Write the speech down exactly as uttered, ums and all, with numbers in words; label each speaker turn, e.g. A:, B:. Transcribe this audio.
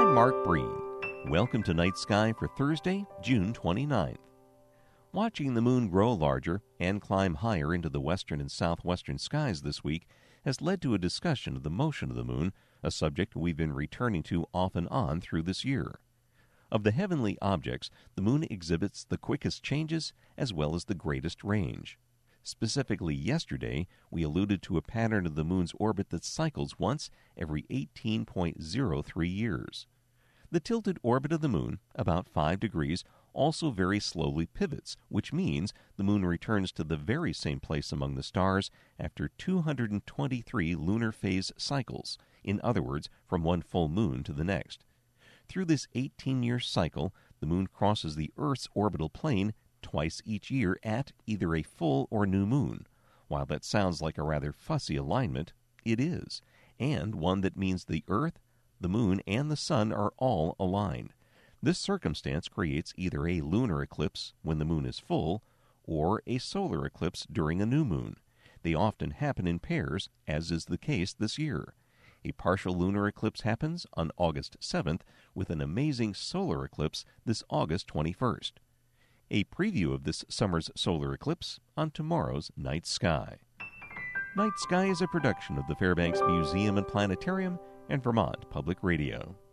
A: I'm Mark Breen. Welcome to Night Sky for Thursday, June twenty-ninth. Watching the moon grow larger and climb higher into the western and southwestern skies this week has led to a discussion of the motion of the moon, a subject we've been returning to off and on through this year. Of the heavenly objects, the moon exhibits the quickest changes as well as the greatest range. Specifically yesterday, we alluded to a pattern of the moon's orbit that cycles once every eighteen point zero three years. The tilted orbit of the moon, about five degrees, also very slowly pivots, which means the moon returns to the very same place among the stars after two hundred twenty-three lunar phase cycles, in other words, from one full moon to the next. Through this eighteen-year cycle, the moon crosses the Earth's orbital plane twice each year at either a full or new moon. While that sounds like a rather fussy alignment, it is, and one that means the Earth, the moon, and the sun are all aligned. This circumstance creates either a lunar eclipse when the moon is full or a solar eclipse during a new moon. They often happen in pairs, as is the case this year. A partial lunar eclipse happens on August seventh, with an amazing solar eclipse this August twenty-first. A preview of this summer's solar eclipse on tomorrow's Night Sky. Night Sky is a production of the Fairbanks Museum and Planetarium and Vermont Public Radio.